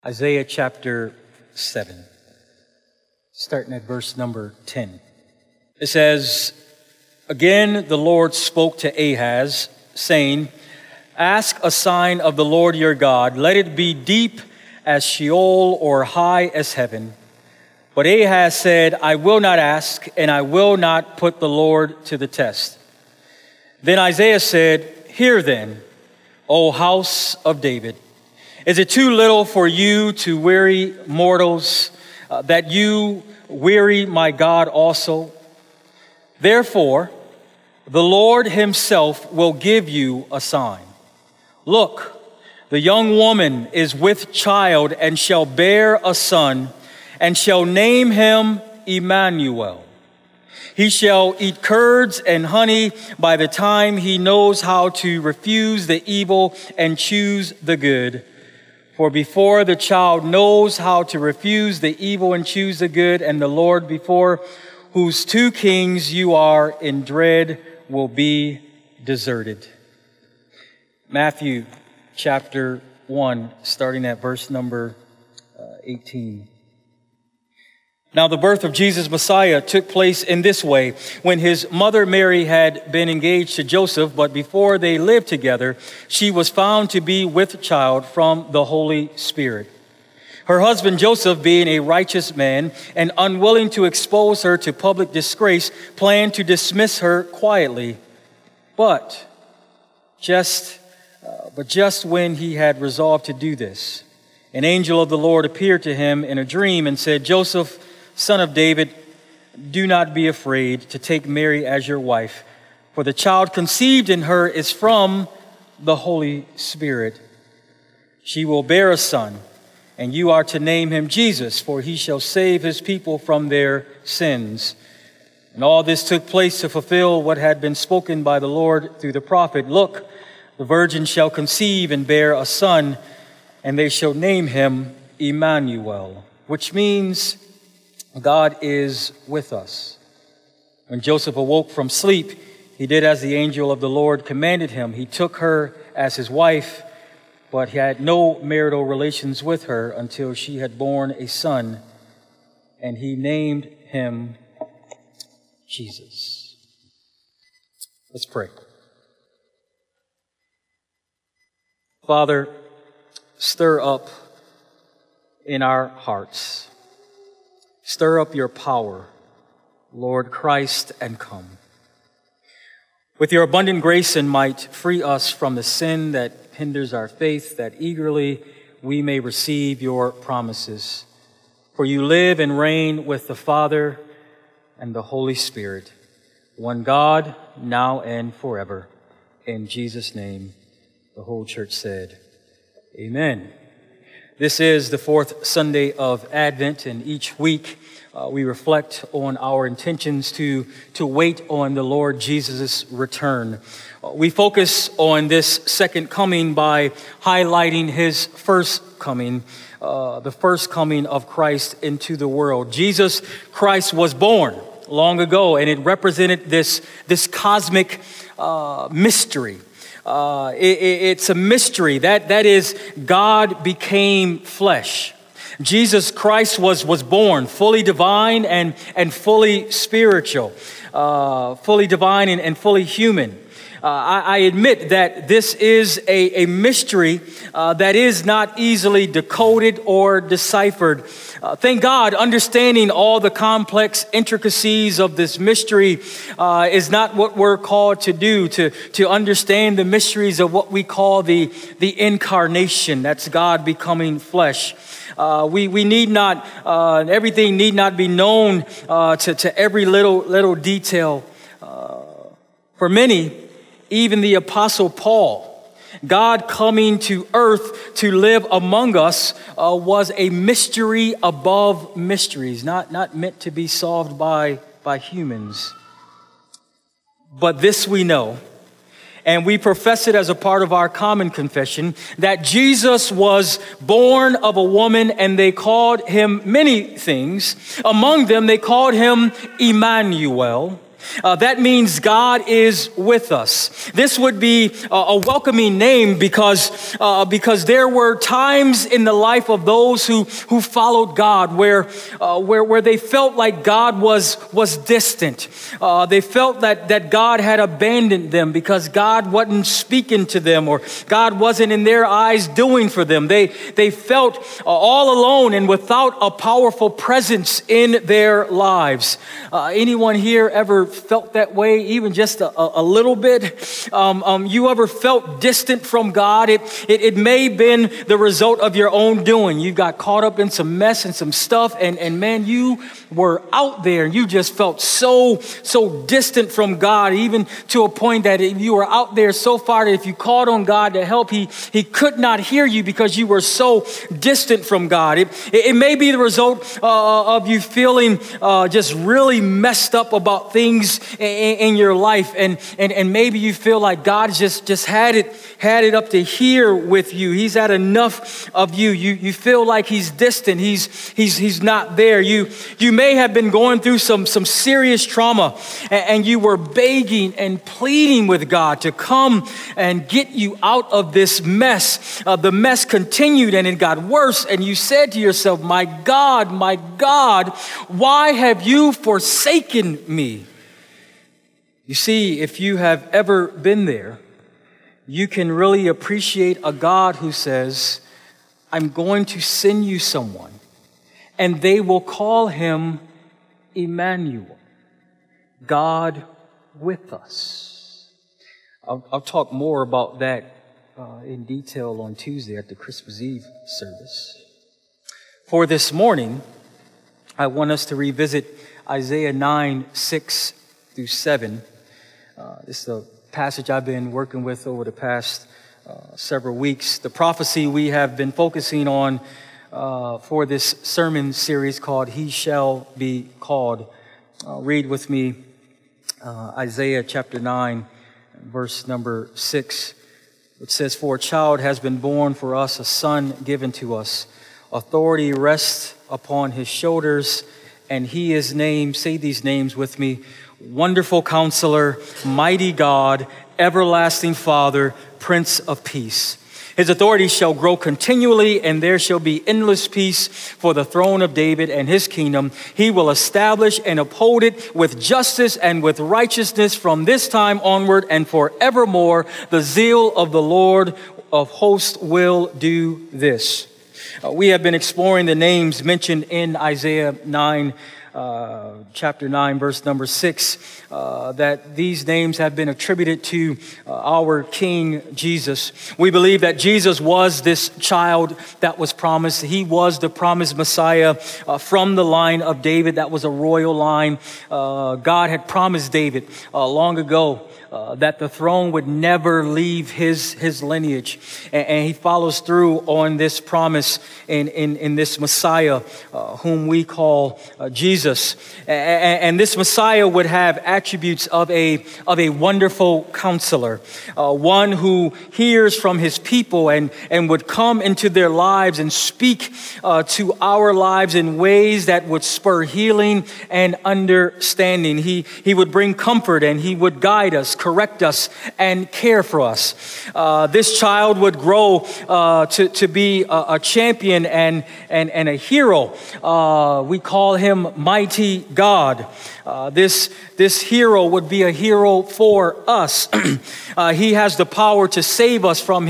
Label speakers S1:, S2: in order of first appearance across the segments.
S1: Isaiah chapter 7, starting at verse number 10. It says, "Again the Lord spoke to Ahaz, saying, Ask a sign of the Lord your God. Let it be deep as Sheol or high as heaven." But Ahaz said, "I will not ask, and I will not put the Lord to the test." Then Isaiah said, "Hear then, O house of David. Is it too little for you to weary mortals, that you weary my God also? Therefore, the Lord himself will give you a sign. Look, the young woman is with child and shall bear a son, and shall name him Emmanuel. He shall eat curds and honey by the time he knows how to refuse the evil and choose the good. For before the child knows how to refuse the evil and choose the good, and the Lord before whose two kings you are in dread will be deserted." Matthew chapter 1, starting at verse number 18. Now the birth of Jesus Messiah took place in this way. When his mother Mary had been engaged to Joseph, but before they lived together, she was found to be with child from the Holy Spirit. Her husband Joseph, being a righteous man and unwilling to expose her to public disgrace, planned to dismiss her quietly. But just when he had resolved to do this, an angel of the Lord appeared to him in a dream and said, "Joseph, son of David, do not be afraid to take Mary as your wife, for the child conceived in her is from the Holy Spirit. She will bear a son, and you are to name him Jesus, for he shall save his people from their sins." And all this took place to fulfill what had been spoken by the Lord through the prophet. "Look, the virgin shall conceive and bear a son, and they shall name him Emmanuel," which means God is with us. When Joseph awoke from sleep, he did as the angel of the Lord commanded him. He took her as his wife, but he had no marital relations with her until she had borne a son, and he named him Jesus. Let's pray. Father, stir up in our hearts. Stir up your power, Lord Christ, and come. With your abundant grace and might, free us from the sin that hinders our faith, that eagerly we may receive your promises. For you live and reign with the Father and the Holy Spirit, one God, now and forever. In Jesus' name, the whole church said, Amen. This is the fourth Sunday of Advent, and each week we reflect on our intentions to wait on the Lord Jesus' return. We focus on this second coming by highlighting his first coming, the first coming of Christ into the world. Jesus Christ was born long ago, and it represented this cosmic mystery. It's a mystery that is, God became flesh. Jesus Christ was born fully divine and fully spiritual, fully divine and fully human. I admit that this is a mystery that is not easily decoded or deciphered. Thank God, understanding all the complex intricacies of this mystery is not what we're called to do, to understand the mysteries of what we call the incarnation. That's God becoming flesh. We need not, everything need not be known to every little detail. For many, even the Apostle Paul, God coming to earth to live among us was a mystery above mysteries, not meant to be solved by humans. But this we know, and we profess it as a part of our common confession, that Jesus was born of a woman, and they called him many things. Among them, they called him Emmanuel, That means God is with us. This would be a welcoming name because there were times in the life of those who followed God where they felt like God was distant. They felt that God had abandoned them because God wasn't speaking to them, or God wasn't in their eyes doing for them. They felt all alone and without a powerful presence in their lives. Anyone here ever felt that way, even just a little bit? You ever felt distant from God? It may have been the result of your own doing. You got caught up in some mess and some stuff, and man, you were out there and you just felt so distant from God, even to a point that you were out there so far that if you called on God to help, he could not hear you because you were so distant from God. It may be the result of you feeling just really messed up about things in your life, and maybe you feel like God just had it up to here with you. He's had enough of you. You feel like he's distant. He's not there. You may have been going through some serious trauma, and you were begging and pleading with God to come and get you out of this mess. The mess continued and it got worse, and you said to yourself, my God, why have you forsaken me? You see, if you have ever been there, you can really appreciate a God who says, I'm going to send you someone, and they will call him Emmanuel, God with us. I'll talk more about that in detail on Tuesday at the Christmas Eve service. For this morning, I want us to revisit Isaiah 9, 6 through 7. This is a passage I've been working with over the past several weeks. The prophecy we have been focusing on for this sermon series called He Shall Be Called. Read with me Isaiah chapter 9, verse number 6. It says, for a child has been born for us, a son given to us. Authority rests upon his shoulders, and he is named, say these names with me, Wonderful Counselor, Mighty God, Everlasting Father, Prince of Peace. His authority shall grow continually, and there shall be endless peace for the throne of David and his kingdom. He will establish and uphold it with justice and with righteousness from this time onward and forevermore. The zeal of the Lord of hosts will do this. We have been exploring the names mentioned in Isaiah 9, chapter 9, verse number 6, that these names have been attributed to our King Jesus. We believe that Jesus was this child that was promised. He was the promised Messiah from the line of David. That was a royal line. God had promised David long ago that the throne would never leave his lineage. And he follows through on this promise in this Messiah, whom we call Jesus. And this Messiah would have attributes of a wonderful counselor, one who hears from his people and would come into their lives and speak to our lives in ways that would spur healing and understanding. He would bring comfort, and he would guide us, correct us, and care for us. This child would grow to be a champion and a hero. We call him Mighty God. This hero would be a hero for us. He has the power to save us from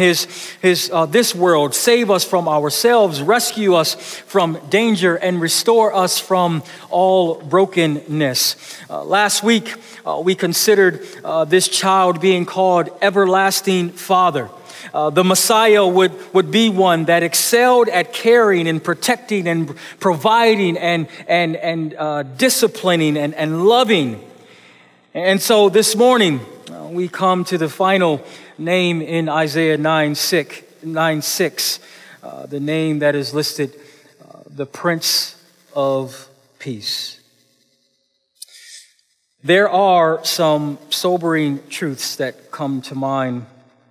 S1: this world, save us from ourselves, rescue us from danger, and restore us from all brokenness. Last week, we considered this child being called Everlasting Father. The Messiah would be one that excelled at caring and protecting and providing and disciplining and loving. And so this morning, we come to the final name in Isaiah 9:6, the name that is listed, the Prince of Peace. There are some sobering truths that come to mind,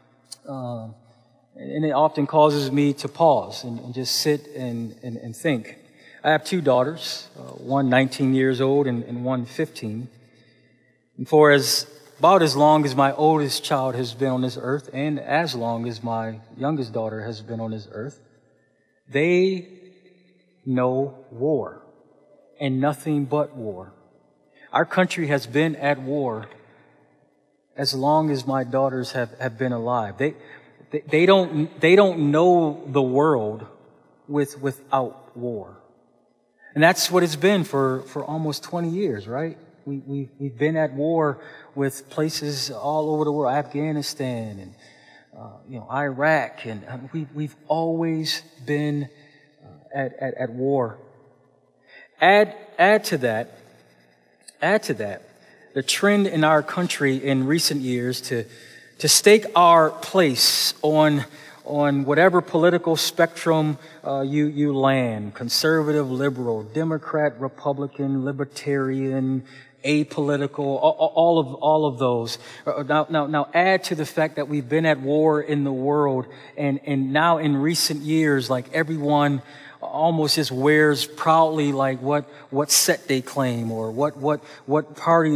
S1: and it often causes me to pause and just sit and think. I have two daughters, one 19 years old and one 15. And for about as long as my oldest child has been on this earth, and as long as my youngest daughter has been on this earth, they know war and nothing but war. Our country has been at war as long as my daughters have been alive. They don't know the world without war. And that's what it's been for almost 20 years, right? We've been at war with places all over the world, Afghanistan and Iraq, and we've always been at war. Add to that, the trend in our country in recent years to stake our place on whatever political spectrum you land, conservative, liberal, Democrat, Republican, libertarian, apolitical, all of those. Now add to the fact that we've been at war in the world, and now in recent years, like everyone almost just wears proudly like what set they claim or what party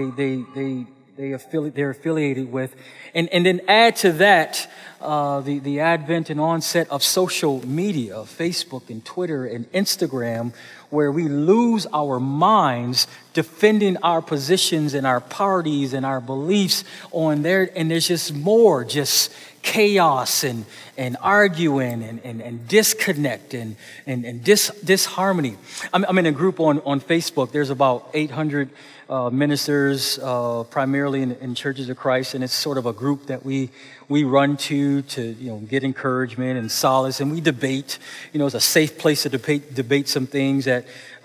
S1: they're affiliated with, and then add to that the advent and onset of social media, Facebook and Twitter and Instagram, where we lose our minds defending our positions and our parties and our beliefs on there, and there's just more just chaos and arguing and disconnect and disharmony. I'm in a group on Facebook. There's about 800 ministers, primarily in Churches of Christ, and it's sort of a group that we run to get encouragement and solace, and we debate. It's a safe place to debate some things that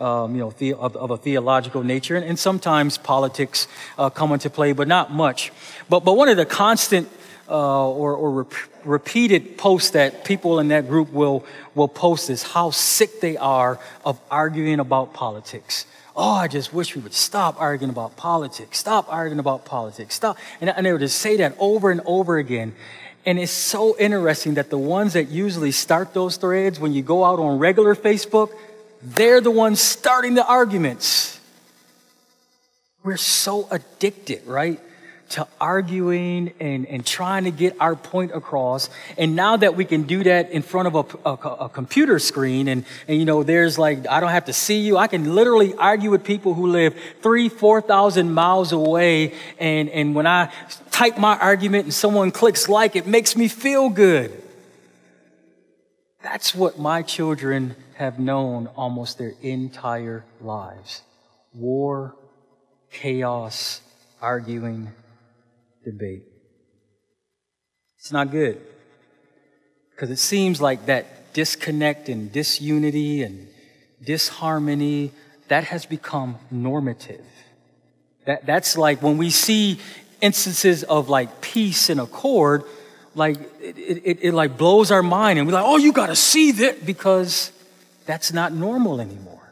S1: of a theological nature, and sometimes politics come into play, but not much. But one of the constant or repeated posts that people in that group will post is how sick they are of arguing about politics. Oh, I just wish we would stop arguing about politics. Stop arguing about politics. Stop. And they would just say that over and over again. And it's so interesting that the ones that usually start those threads, when you go out on regular Facebook, they're the ones starting the arguments. We're so addicted, right, to arguing and trying to get our point across. And now that we can do that in front of a computer screen and there's like, I don't have to see you. I can literally argue with people who live 3,000-4,000 miles away. And when I type my argument and someone clicks like, it makes me feel good. That's what my children have known almost their entire lives. War, chaos, arguing, debate. It's not good, because it seems like that disconnect and disunity and disharmony, that has become normative. That's like when we see instances of like peace and accord, like it like blows our mind, and we're like, oh, you got to see that, because that's not normal anymore.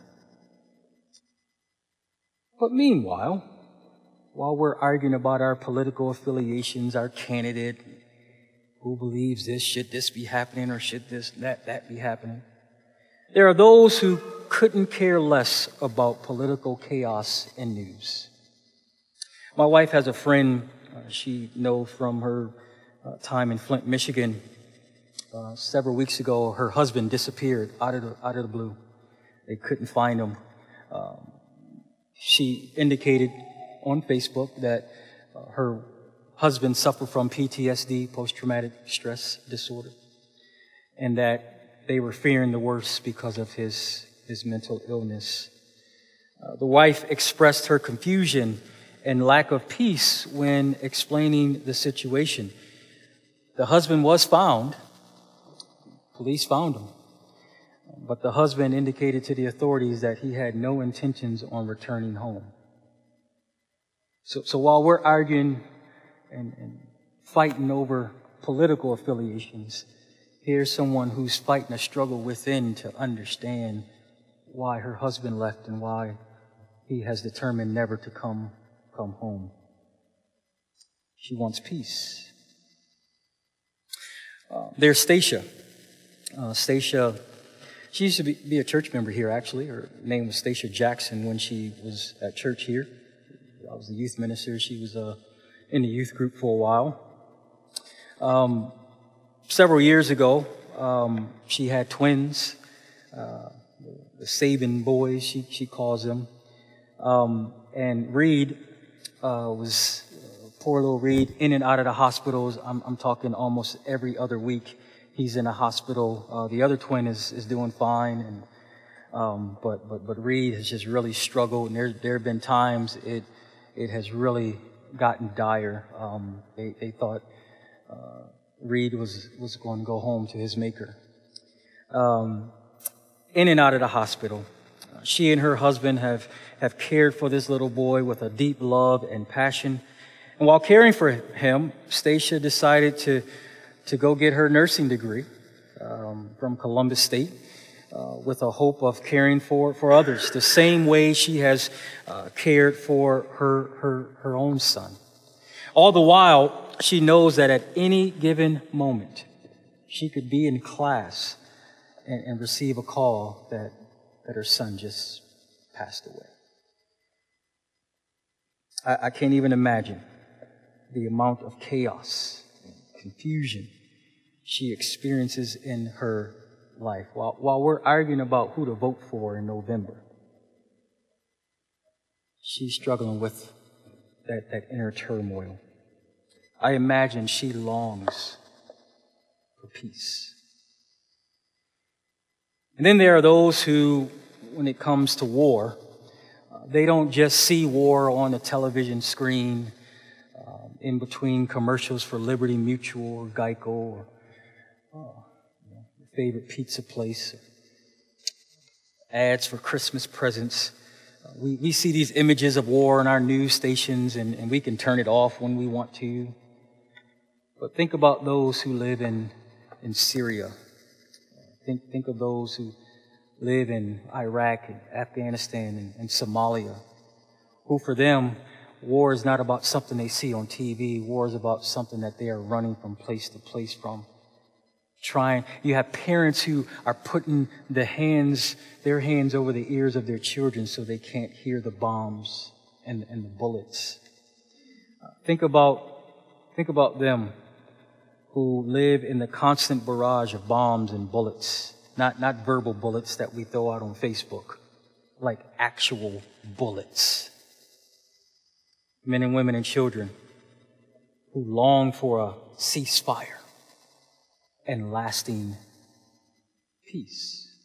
S1: But meanwhile, while we're arguing about our political affiliations, our candidate, who believes this, should this be happening, or should that be happening, there are those who couldn't care less about political chaos and news. My wife has a friend she knows from her time in Flint, Michigan. Several weeks ago, her husband disappeared out of the blue. They couldn't find him. She indicated on Facebook that her husband suffered from PTSD, post-traumatic stress disorder, and that they were fearing the worst because of his mental illness. The wife expressed her confusion and lack of peace when explaining the situation. The husband was found. Police found him. But the husband indicated to the authorities that he had no intentions on returning home. So while we're arguing and fighting over political affiliations, here's someone who's fighting a struggle within to understand why her husband left and why he has determined never to come home. She wants peace. There's Stacia. Stacia, she used to be a church member here, actually. Her name was Stacia Jackson when she was at church here. I was the youth minister. She was in the youth group for a while. Several years ago, she had twins, the Saban boys, she calls them. And Reed was, poor little Reed, in and out of the hospitals. I'm talking almost every other week he's in a hospital. The other twin is doing fine, and but Reed has just really struggled, and there have been times it has really gotten dire. They thought Reed was going to go home to his maker. In and out of the hospital. She and her husband have cared for this little boy with a deep love and passion. And while caring for him, Stacia decided to go get her nursing degree from Columbus State with a hope of caring for others, the same way she has cared for her own son. All the while, she knows that at any given moment, she could be in class and receive a call that her son just passed away. I can't even imagine the amount of chaos and confusion she experiences in her life while we're arguing about who to vote for in November. She's struggling with that inner turmoil. I imagine she longs for peace. And then there are those who, when it comes to war, they don't just see war on a television screen, in between commercials for Liberty Mutual or Geico or your favorite pizza place, ads for Christmas presents. We see these images of war on our news stations, and we can turn it off when we want to. But think about those who live in Syria. Think of those who live in Iraq and Afghanistan and Somalia, who for them, war is not about something they see on TV. War is about something that they are running from place to place from. You have parents who are putting their hands over the ears of their children so they can't hear the bombs and the bullets. Think about them who live in the constant barrage of bombs and bullets, not verbal bullets that we throw out on Facebook, like actual bullets. Men and women and children who long for a ceasefire and lasting peace.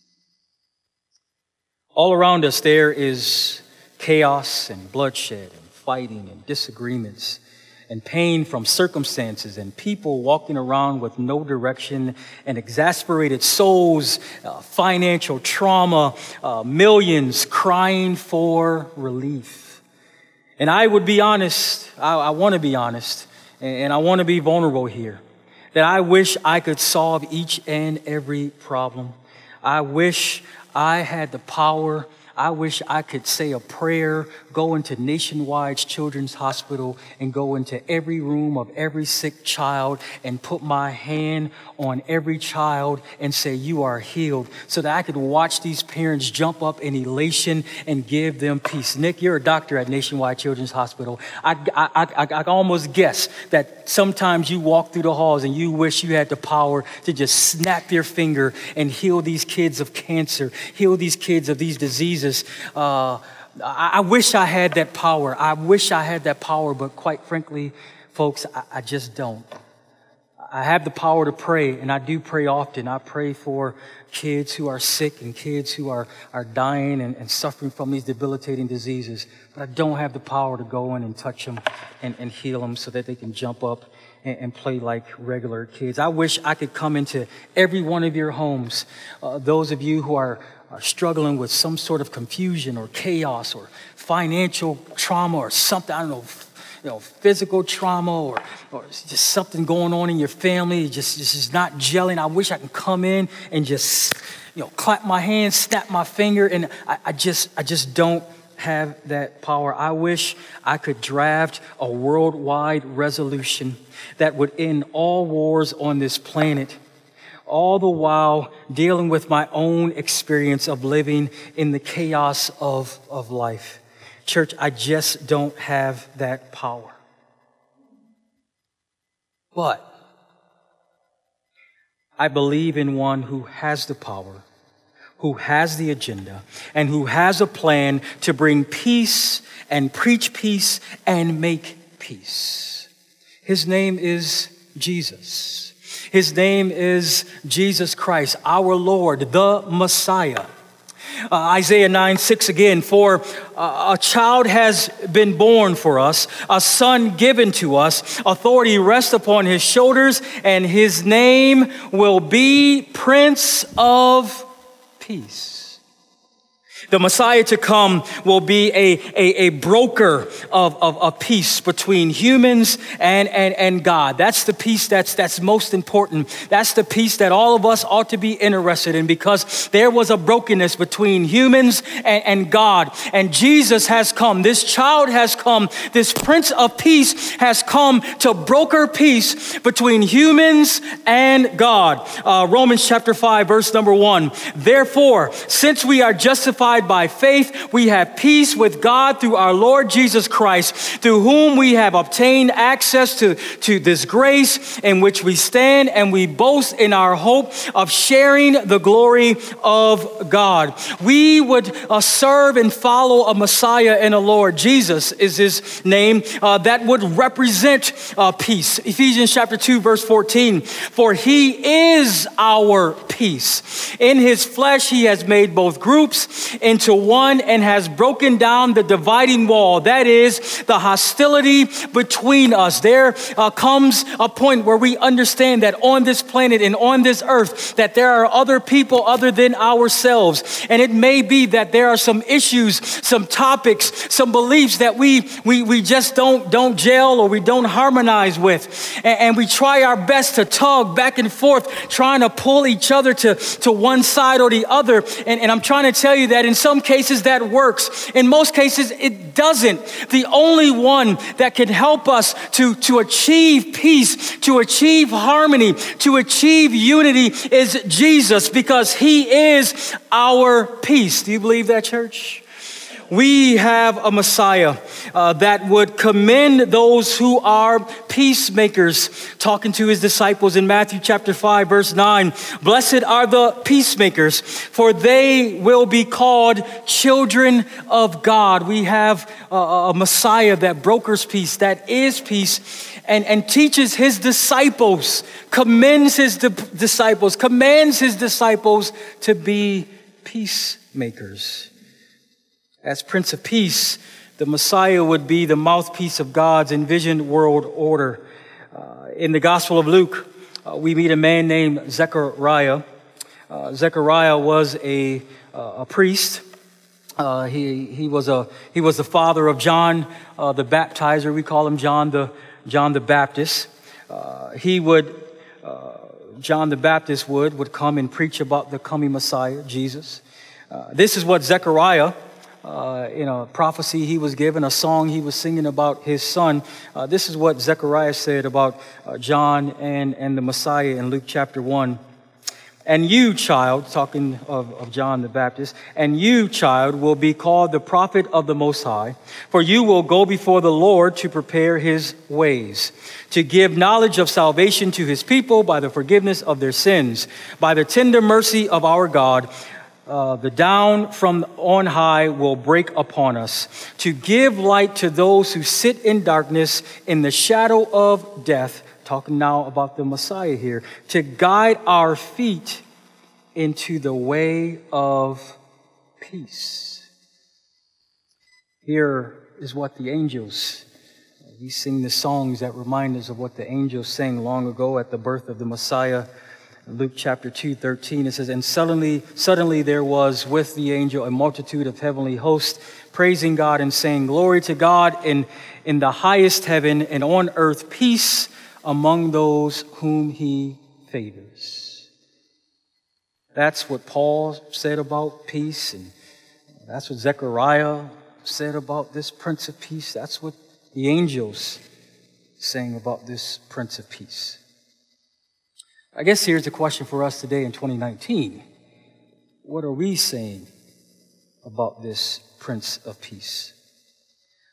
S1: All around us there is chaos and bloodshed and fighting and disagreements and pain from circumstances and people walking around with no direction and exasperated souls, financial trauma, millions crying for relief. And I would be honest, I want to be honest, and I want to be vulnerable here, that I wish I could solve each and every problem. I wish I had the power. I wish I could say a prayer, go into Nationwide Children's Hospital and go into every room of every sick child and put my hand on every child and say, you are healed, so that I could watch these parents jump up in elation and give them peace. Nick, you're a doctor at Nationwide Children's Hospital. I almost guess that sometimes you walk through the halls and you wish you had the power to just snap your finger and heal these kids of cancer, heal these kids of these diseases. I wish I had that power. I wish I had that power, but quite frankly, folks, I just don't. I have the power to pray, and I do pray often. I pray for kids who are sick and kids who are dying and suffering from these debilitating diseases, but I don't have the power to go in and touch them and heal them so that they can jump up and play like regular kids. I wish I could come into every one of your homes, those of you who are struggling with some sort of confusion or chaos or financial trauma or something, I don't know, physical trauma or just something going on in your family, just is not gelling. I wish I could come in and just, clap my hands, snap my finger, and I just don't have that power. I wish I could draft a worldwide resolution that would end all wars on this planet, all the while dealing with my own experience of living in the chaos of life, Church, I just don't have that power. But I believe in one who has the power, who has the agenda, and who has a plan to bring peace and preach peace and make peace. His name is Jesus. His name is Jesus Christ, our Lord, the Messiah. Isaiah 9:6 again, for a child has been born for us, a son given to us, authority rests upon his shoulders, and his name will be Prince of Peace. The Messiah to come will be a broker of peace between humans and God. That's the peace that's most important. That's the peace that all of us ought to be interested in, because there was a brokenness between humans and God. And Jesus has come. This child has come. This Prince of Peace has come to broker peace between humans and God. Romans chapter 5, verse number 1. Therefore, since we are justified by faith, we have peace with God through our Lord Jesus Christ, through whom we have obtained access to this grace in which we stand, and we boast in our hope of sharing the glory of God. We would serve and follow a Messiah and a Lord. Jesus is his name, that would represent peace. Ephesians chapter 2, verse 14. For he is our peace. In his flesh, he has made both groups into one and has broken down the dividing wall. That is the hostility between us. There comes a point where we understand that on this planet and on this earth, that there are other people other than ourselves. And it may be that there are some issues, some topics, some beliefs that we just don't gel or we don't harmonize with. And we try our best to tug back and forth, trying to pull each other to one side or the other. And I'm trying to tell you that in some cases that works. In most cases, it doesn't. The only one that can help us to achieve peace, to achieve harmony, to achieve unity is Jesus, because he is our peace. Do you believe that, church? We have a Messiah that would commend those who are peacemakers. Talking to his disciples in Matthew chapter 5, verse 9, blessed are the peacemakers, for they will be called children of God. We have a Messiah that brokers peace, that is peace, and teaches his disciples, commends his disciples, commands his disciples to be peacemakers. As Prince of Peace, the Messiah would be the mouthpiece of God's envisioned world order. In the Gospel of Luke, we meet a man named Zechariah. Zechariah was a priest. He was the father of John the Baptizer. We call him John the Baptist. John the Baptist would come and preach about the coming Messiah, Jesus. This is what Zechariah, in a prophecy he was given, a song he was singing about his son. This is what Zechariah said about John and the Messiah in Luke chapter 1. And you, child, talking of John the Baptist, and you, child, will be called the prophet of the Most High, for you will go before the Lord to prepare his ways, to give knowledge of salvation to his people by the forgiveness of their sins, by the tender mercy of our God. The down from on high will break upon us, to give light to those who sit in darkness in the shadow of death. Talking now about the Messiah here, to guide our feet into the way of peace. Here is what the angels, we sing the songs that remind us of what the angels sang long ago at the birth of the Messiah. Luke chapter 2:13, it says, and suddenly there was with the angel a multitude of heavenly hosts, praising God and saying, glory to God in the highest heaven, and on earth peace among those whom he favors. That's what Paul said about peace, and that's what Zechariah said about this Prince of Peace. That's what the angels sang about this Prince of Peace. I guess here's the question for us today in 2019. What are we saying about this Prince of Peace?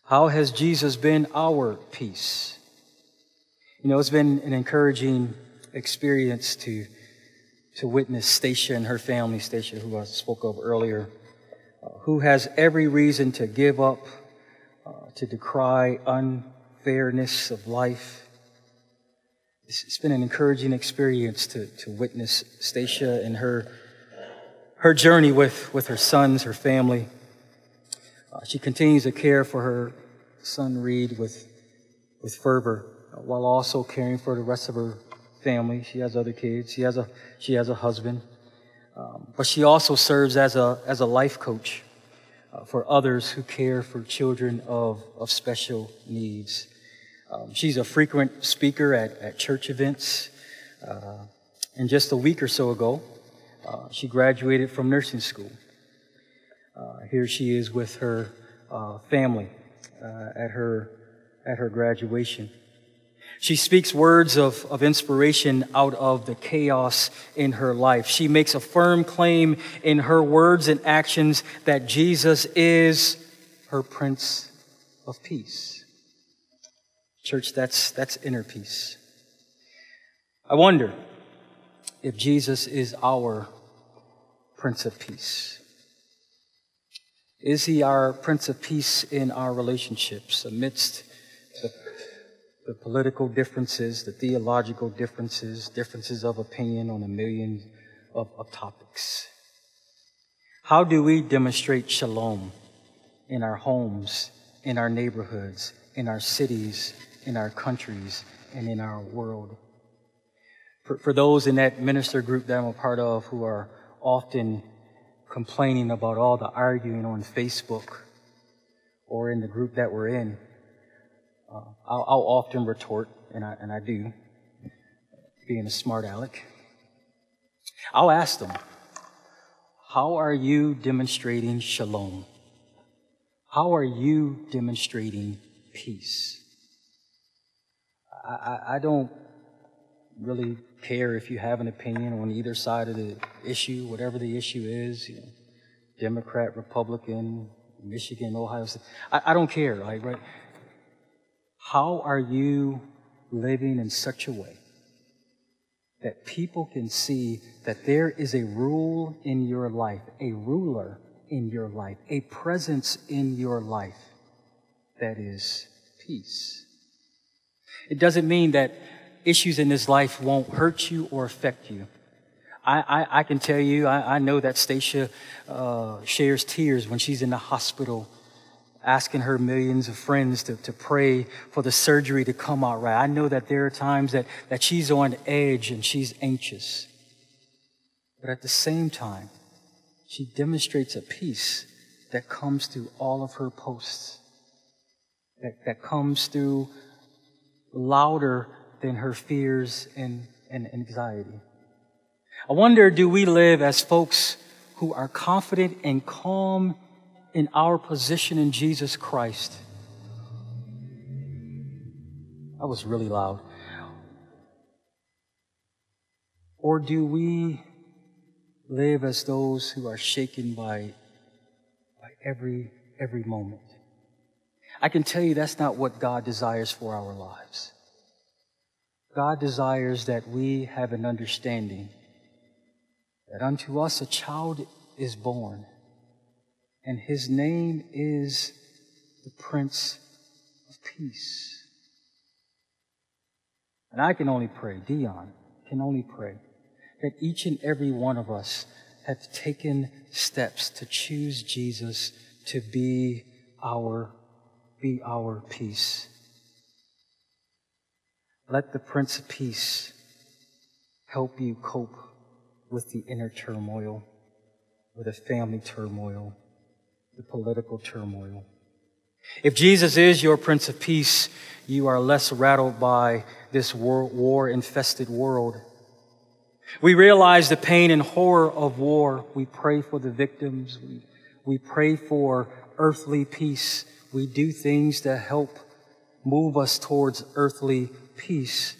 S1: How has Jesus been our peace? You know, it's been an encouraging experience to witness Stacia and her family, Stacia, who I spoke of earlier, who has every reason to give up, to decry unfairness of life. It's been an encouraging experience to witness Stacia and her journey with her sons, her family. She continues to care for her son Reed with fervor, while also caring for the rest of her family. She has other kids. She has a husband, but she also serves as a life coach for others who care for children of special needs. She's a frequent speaker at church events. And just a week or so ago, she graduated from nursing school. Here she is with her family at her graduation. She speaks words of inspiration out of the chaos in her life. She makes a firm claim in her words and actions that Jesus is her Prince of Peace. Church, that's inner peace. I wonder if Jesus is our Prince of Peace. Is he our Prince of Peace in our relationships amidst the political differences, the theological differences of opinion on a million of topics? How do we demonstrate shalom in our homes, in our neighborhoods, in our cities, in our countries, and in our world? For those in that minister group that I'm a part of who are often complaining about all the arguing on Facebook or in the group that we're in, I'll often retort, and I do, being a smart aleck. I'll ask them, how are you demonstrating shalom? How are you demonstrating peace? I don't really care if you have an opinion on either side of the issue, whatever the issue is, you know, Democrat, Republican, Michigan, Ohio State. I don't care, right? How are you living in such a way that people can see that there is a rule in your life, a ruler in your life, a presence in your life that is peace? It doesn't mean that issues in this life won't hurt you or affect you. I can tell you, I know that Stacia shares tears when she's in the hospital asking her millions of friends to pray for the surgery to come out right. I know that there are times that she's on edge and she's anxious. But at the same time, she demonstrates a peace that comes through all of her posts, that comes through louder than her fears and anxiety. I wonder, do we live as folks who are confident and calm in our position in Jesus Christ? That was really loud. Or do we live as those who are shaken by every moment? I can tell you that's not what God desires for our lives. God desires that we have an understanding that unto us a child is born, and his name is the Prince of Peace. And I can only pray, Dion can only pray, that each and every one of us have taken steps to choose Jesus to be our peace. Let the Prince of Peace help you cope with the inner turmoil, with the family turmoil, the political turmoil. If Jesus is your Prince of Peace, you are less rattled by this war-infested world. We realize the pain and horror of war. We pray for the victims. We pray for earthly peace. We do things to help move us towards earthly peace.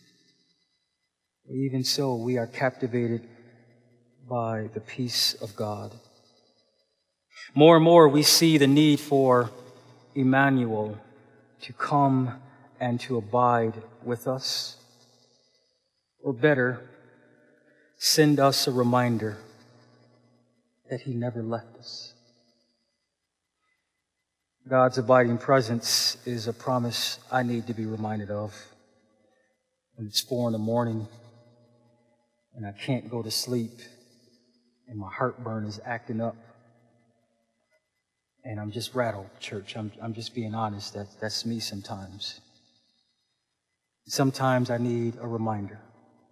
S1: Even so, we are captivated by the peace of God. More and more, we see the need for Emmanuel to come and to abide with us. Or better, send us a reminder that he never left us. God's abiding presence is a promise I need to be reminded of when it's 4 a.m. and I can't go to sleep and my heartburn is acting up and I'm just rattled, church. I'm just being honest. That's me sometimes. Sometimes I need a reminder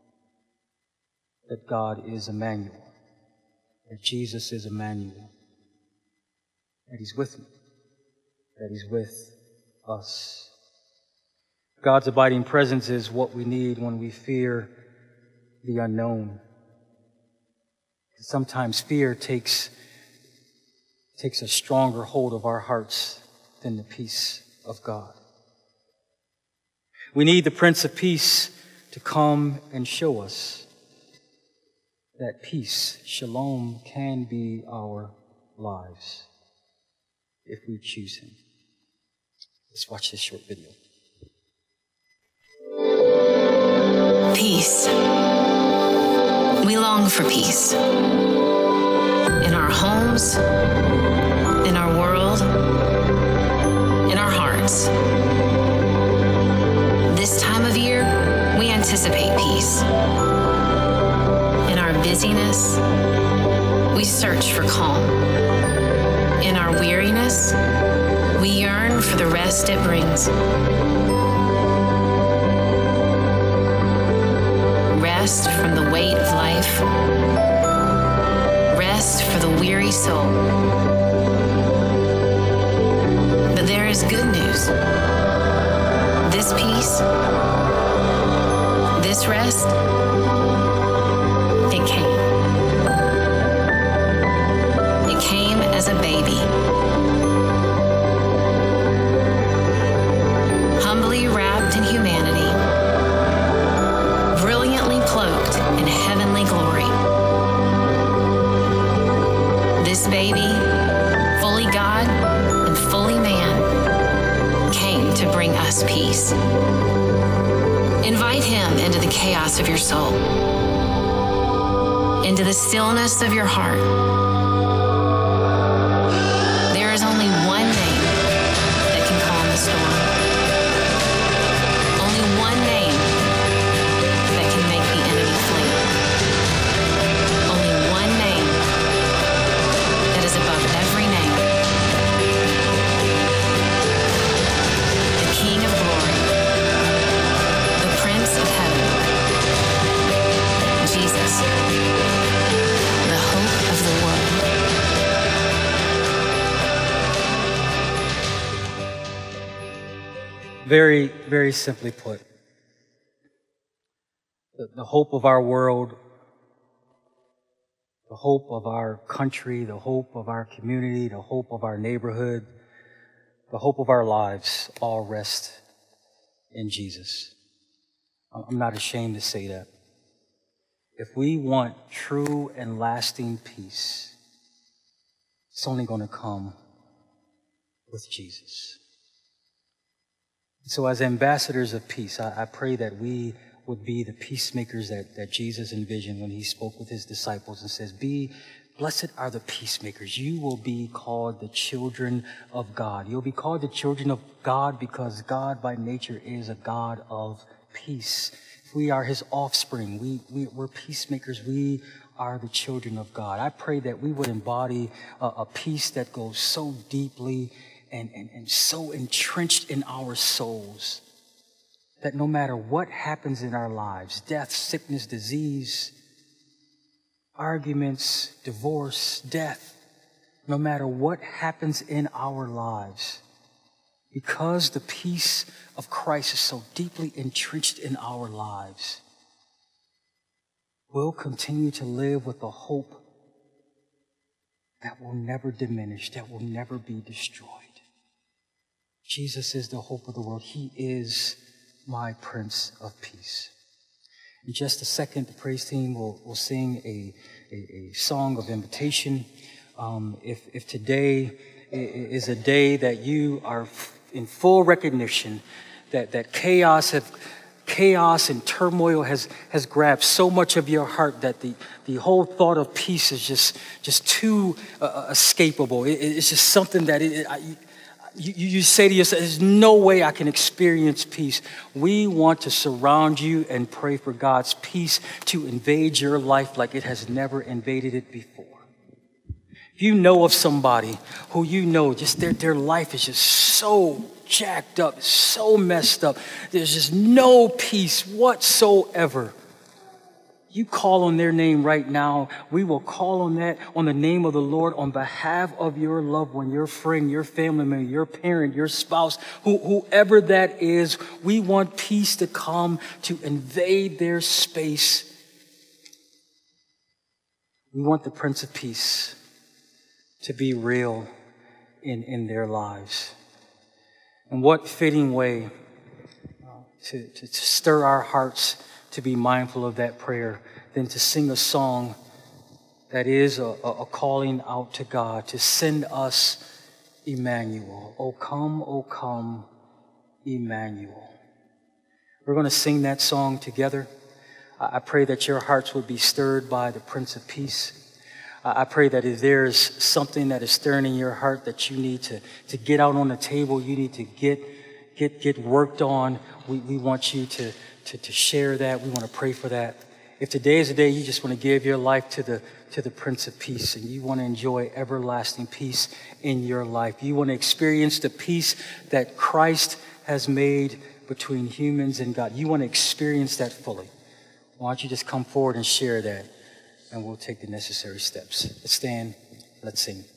S1: that God is Emmanuel, that Jesus is Emmanuel, that he's with me, that he's with us. God's abiding presence is what we need when we fear the unknown. Sometimes fear takes a stronger hold of our hearts than the peace of God. We need the Prince of Peace to come and show us that peace, shalom, can be our lives if we choose him. Let's watch this short video.
S2: Peace. We long for peace. In our homes, in our world, in our hearts. This time of year, we anticipate peace. In our busyness, we search for calm. In our weariness, we yearn for the rest it brings. Rest from the weight of life. Rest for the weary soul. But there is good news. This peace, this rest, it came. It came as a baby. Humbly wrapped in humanity. Brilliantly cloaked in heavenly glory. This baby, fully God and fully man, came to bring us peace. Invite him into the chaos of your soul, into the stillness of your heart. There is only one name that can calm the storm. Only one name that can make the enemy flee. Only one name that is above every name. The King of Glory, the Prince of Heaven, Jesus, the hope of the world.
S1: Very, very simply put, the hope of our world, the hope of our country, the hope of our community, the hope of our neighborhood, the hope of our lives all rest in Jesus. I'm not ashamed to say that. If we want true and lasting peace, it's only going to come with Jesus. So as ambassadors of peace, I pray that we would be the peacemakers that Jesus envisioned when he spoke with his disciples and says, blessed are the peacemakers. You will be called the children of God. You'll be called the children of God because God by nature is a God of peace. If we are his offspring, we're peacemakers. We are the children of God. I pray that we would embody a peace that goes so deeply and so entrenched in our souls that no matter what happens in our lives, death, sickness, disease, arguments, divorce, death, no matter what happens in our lives, because the peace of Christ is so deeply entrenched in our lives, we'll continue to live with a hope that will never diminish, that will never be destroyed. Jesus is the hope of the world. He is my Prince of Peace. In just a second, the praise team will sing a song of invitation. If today is a day that you are in full recognition that chaos and turmoil has grabbed so much of your heart that the whole thought of peace is just too escapable. It's just something that you say to yourself, there's no way I can experience peace. We want to surround you and pray for God's peace to invade your life like it has never invaded it before. If you know of somebody who you know just their life is just so jacked up, so messed up, there's just no peace whatsoever, you call on their name right now. We will call on the name of the Lord on behalf of your loved one, your friend, your family member, your parent, your spouse, whoever that is. We want peace to come to invade their space. We want the Prince of Peace to be real in their lives. And what fitting way to stir our hearts to be mindful of that prayer than to sing a song that is a calling out to God to send us Emmanuel. O come, Emmanuel. We're going to sing that song together. I pray that your hearts would be stirred by the Prince of Peace. I pray that if there's something that is stirring in your heart that you need to get out on the table, you need to get worked on, we want you to share that. We want to pray for that. If today is the day you just want to give your life to the Prince of Peace and you want to enjoy everlasting peace in your life, you want to experience the peace that Christ has made between humans and God, you want to experience that fully, why don't you just come forward and share that, and we'll take the necessary steps. Let's stand, let's sing.